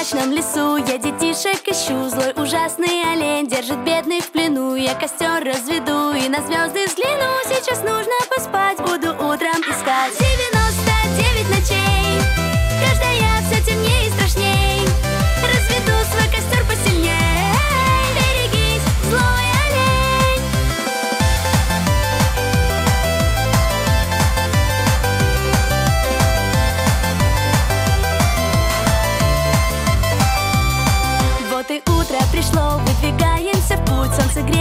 мрачном лесу я детишек ищу. Злой ужасный олень держит бедных в плену. Я костер разведу и на звезды взгляну. Сейчас нужно поспать, буду утром искать. 99 ночей, каждая все темнее и страшней. Разведу свой костер посильней. Берегись, злой олень. Вот и утро пришло, выдвигаемся в путь. Солнце греет